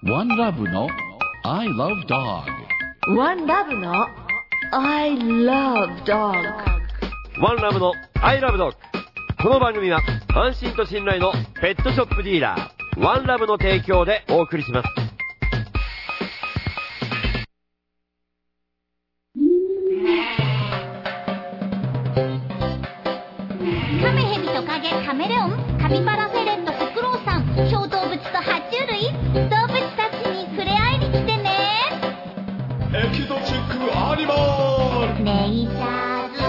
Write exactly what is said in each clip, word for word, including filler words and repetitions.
ワンラブの I love dog。 ワンラブの I love dog。 ワンラブの I love dog。 この番組は安心と信頼のペットショップディーラーワンラブの提供でお送りします。 カメヘビトカゲカメレオンカピバラフェレットフクロウさん小動物と爬虫類動物たちに触れ合いに来てね。 エキゾチックアニマルネイチャーズワンラブグル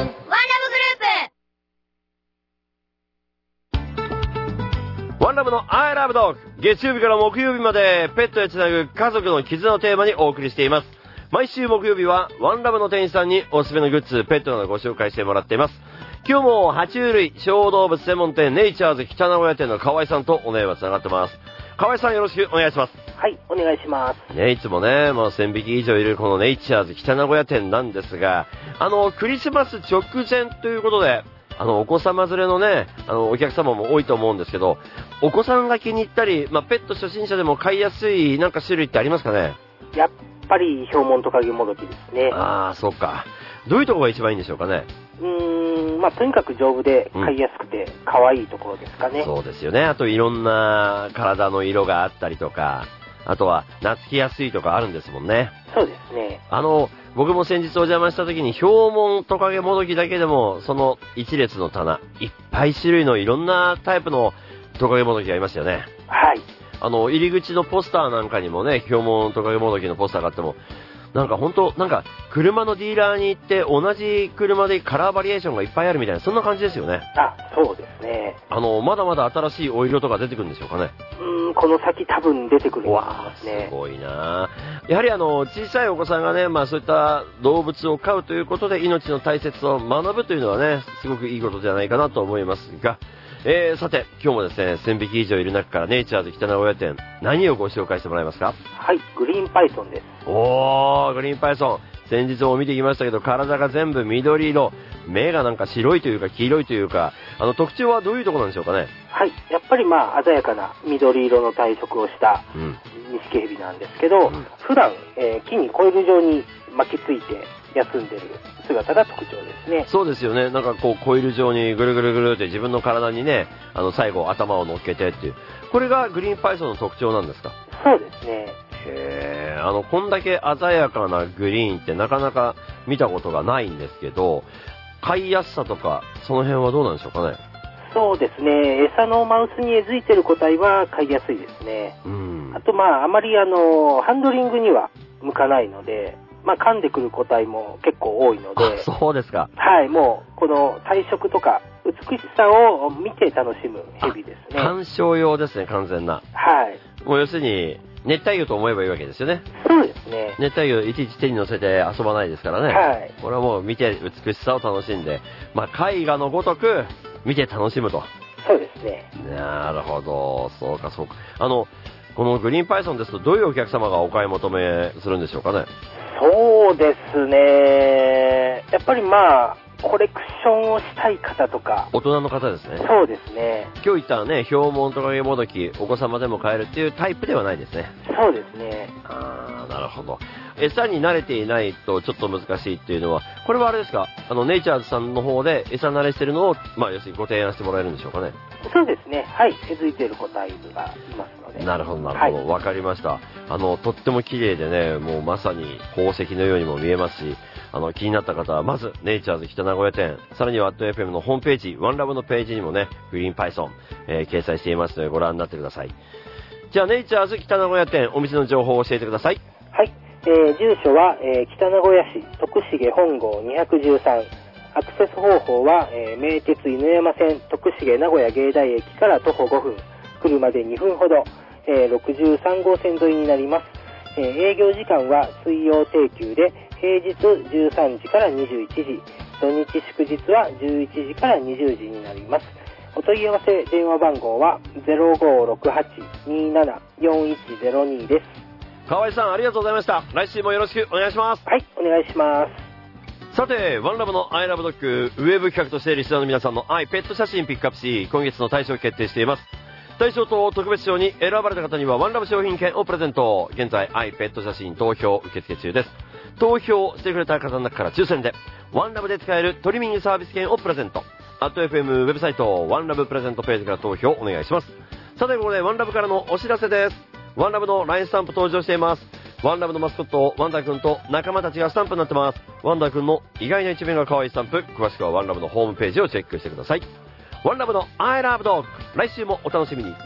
ープ。 ワンラブの I love dog。 月曜日から木曜日までペットへつなぐ家族の絆をテーマにお送りしています。毎週木曜日はワンラブの店員さんにおすすめのグッズペットなどご紹介してもらっています。今日も爬虫類小動物専門店ネイチャーズ北名古屋店の河合さんとお電話つながってます。河合さん、よろしくお願いします。 はい、お願いします。 ね、いつもね、もうせんびき以上いるこのネイチャーズ北名古屋店なんですが、あのクリスマス直前ということで、あのお子様連れのね、あのお客様も多いと思うんですけど、お子さんが気に入ったり、まあ、ペット初心者でも買いやすいなんか種類ってありますかね？ やっぱりヒョウモントカゲモドキですね。 ああ、そうか。どういうところが一番いいんでしょうかね？ うーん、まあとにかく丈夫で飼いやすくて可愛いところですかね、 うん、そうですよね。あといろんな体の色があったりとか、あとは懐きやすいとかあるんですもんね。 そうですね。 あの僕も先日お邪魔した時にヒョウモントカゲモドキだけでもその一列の棚いっぱい種類のいろんなタイプのトカゲモドキがいましたよね。 はい。 あの入り口のポスターなんかにもね、ヒョウモントカゲモドキのポスターがあっても、なんか本当なんか車のディーラーに行って同じ車でカラーバリエーションがいっぱいあるみたいな、そんな感じですよね。 あ、そうですね。 あのまだまだ新しいお色とか出てくるんでしょうかね。 うーん、この先多分出てくると思いますね。 すごいな。やはりあの小さいお子さんがね、まあそういった動物を飼うということで命の大切さを学ぶというのはね、すごくいいことじゃないかなと思いますが、えー、さて今日もですね、せんびき以上いる中からネイチャーズ北名古屋店、何をご紹介してもらえますか？ はい、グリーンパイソンです。 おー、グリーンパイソン、先日も見てきましたけど、体が全部緑色、目がなんか白いというか黄色いというか、あの特徴はどういうところなんでしょうかね？ はい、やっぱりまあ鮮やかな緑色の体色をしたニシキヘビなんですけど、うん、普段、えー、木にコイル状に巻きついて休んでる姿が特徴ですね。 そうですよね。なんかこうコイル状にぐるぐるぐるって自分の体にね、あの最後頭を乗っけてっていう、これがグリーンパイソンの特徴なんですか？ そうですね。 へー、あのこんだけ鮮やかなグリーンってなかなか見たことがないんですけど、飼いやすさとかその辺はどうなんでしょうかね？ そうですね。餌のマウスにえづいてる個体は飼いやすいですね。うん。あとまああまりあのハンドリングには向かないので、まあ噛んでくる個体も結構多いので。 あ、そうですか。 はい、もうこの体色とか美しさを見て楽しむヘビですね。 鑑賞用ですね、完全な。 はい。 もう要するに熱帯魚と思えばいいわけですよね。 そうですね。 熱帯魚いちいち手に乗せて遊ばないですからね。はい。これはもう見て美しさを楽しんで、まあ絵画のごとく見て楽しむと。 そうですね。 なるほど、そうかそうか。あのこのグリーンパイソンですとどういうお客様がお買い求めするんでしょうかね？ そうですね。やっぱりまあコレクションをしたい方とか。 大人の方ですね。 そうですね。 今日言ったね、ヒョウモントカゲモドキ、お子様でも飼えるっていうタイプではないですね。 そうですね。 あー、なるほど。餌に慣れていないとちょっと難しいっていうのは、これはあれですか、あのネイチャーズさんの方で餌慣れしてるのを、まあ要するにご提案してもらえるんでしょうかね？ そうですね。はい、えづいてる個体がいますので。 なるほどなるほど、わ、はい、かりました。あのとっても綺麗でね、もうまさに宝石のようにも見えますし、あの気になった方はまずネイチャーズ北名古屋店、さらにはアット エフエム のホームページ、ワンラブのページにもね、グリーンパイソン、えー、掲載していますのでご覧になってください。じゃあネイチャーズ北名古屋店、お店の情報を教えてください。 はい、えー、住所は、えー、北名古屋市徳重本郷にひゃくじゅうさん、アクセス方法は、えー、名鉄犬山線徳重名古屋芸大駅から徒歩ごふん、車でにふんほど、えー、ろくじゅうさんごう線沿いになります。えー、営業時間は水曜定休で平日じゅうさんじからにじゅういちじ、土日祝日はじゅういちじからにじゅうじになります。お問い合わせ電話番号は ゼロごーろくはち にーなな よんいちゼロに です。 河合さん、ありがとうございました。来週もよろしくお願いします。 はい、お願いします。 さて、ワンラブの I love dog ウェブ企画としてリスナーの皆さんの愛ペット写真ピックアップし、今月の大賞を決定しています。 大賞と特別賞に選ばれた方にはワンラブ商品券をプレゼント。現在 iPet 写真投票受付中です。投票してくれた方の中から抽選でワンラブで使えるトリミングサービス券をプレゼント。アット エフエム ウェブサイトワンラブプレゼントページから投票お願いします。さてここでワンラブからのお知らせです。ワンラブの ライン スタンプ登場しています。ワンラブのマスコットワンダーくんと仲間たちがスタンプになってます。ワンダーくんの意外な一面が可愛いスタンプ、詳しくはワンラブのホームページをチェックしてください。ワンラブの I love dog、 来週もお楽しみに。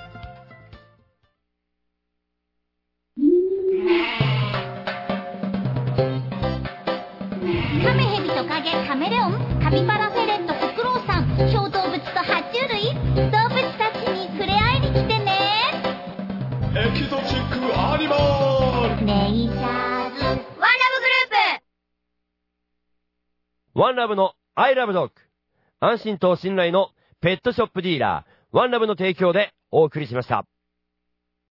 カメヘビトカゲカメレオンカピバラフェレットフクロウさん小動物と爬虫類動物たちに触れ合いに来てね。 エキゾチックアニマルネイチャーズワンラブグループ。 ワンラブの I love dog、 安心と信頼のペットショップディーラーワンラブの提供でお送りしました。